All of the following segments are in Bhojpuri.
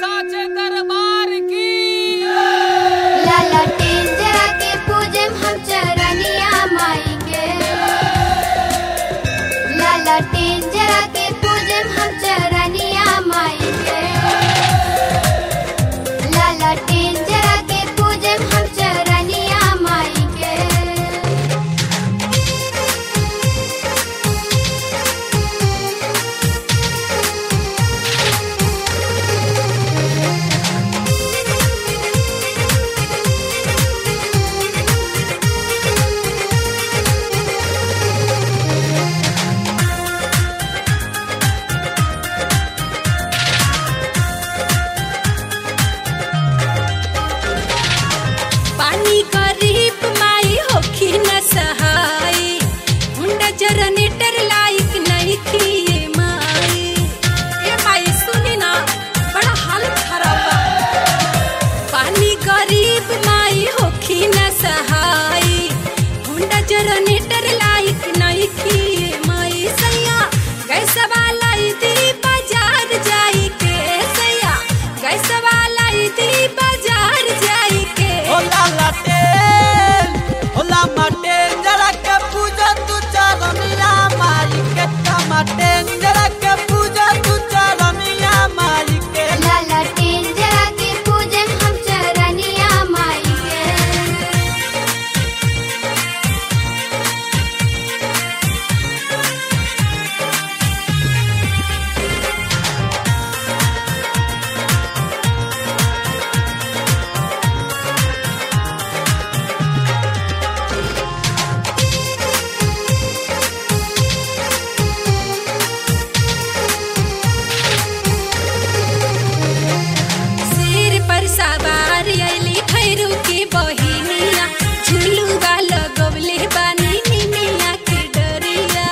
साचे दरबार की। लाला टेंजरा के पूजे हम चरनिया माई के। लाला टेंजरा के पूजे हम चरनिया माई के। लाला टेंजरा के पूजे हम चरनिया माई के। पानी गरीब माई होखी न सहाय, हुंडा जनरेटर लाइक नहीं किए माई। ए माई सुनी ना, बड़ा हालत खराब बा। पानी गरीब माई होखी न सहाय, हुंडा जनरेटर लाइक नहीं किए माई। सैया गैस वाला दी बाजार जाई के। सैया गैस वाला दी बाजार जाई के। होला लाटेन होला माटेन जरा के पूजा तू चरनिया माई के। माटेन जरा के पूजा तू चरनिया माई के। लाला टेंजरा के पूजे हम चरनिया माई के। सिर पर सवार अली खैरू की बहिनिया, झुलुआ लगवले बानी निमिया के डरिया।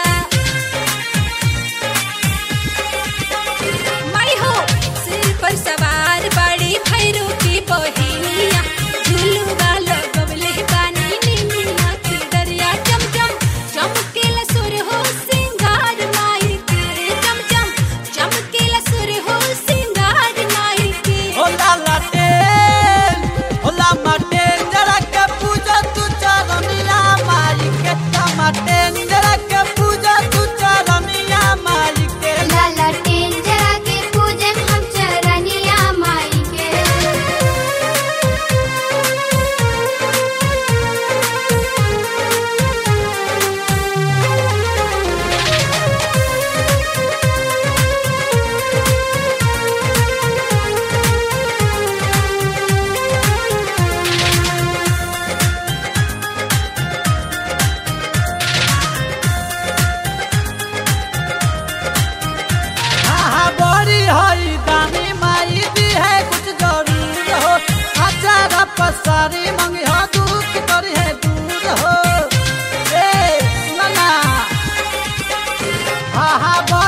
माई हो सिर पर सवार बड़ी खैरू की बहिनिया, झुलुआ लगवले बानी निमिया के डरिया। चमचम चमकेला सुर हो सिंगार माई के। चमचम चमकेला सुर हो सिंगार माई के। होला लाटेन होला माटेन जरा के पूजा तू चरनिया माई के। माटेन जरा के पूजा तू चरनिया माई के। लाला टेंजरा के पूजे हम चरनिया माई के। हाँ बड़ी हई दानी माई दी है कुछ जरूर हो। अचार पसारी मंगी हो दुख करी है दूर हो। ए सुना ना हाँ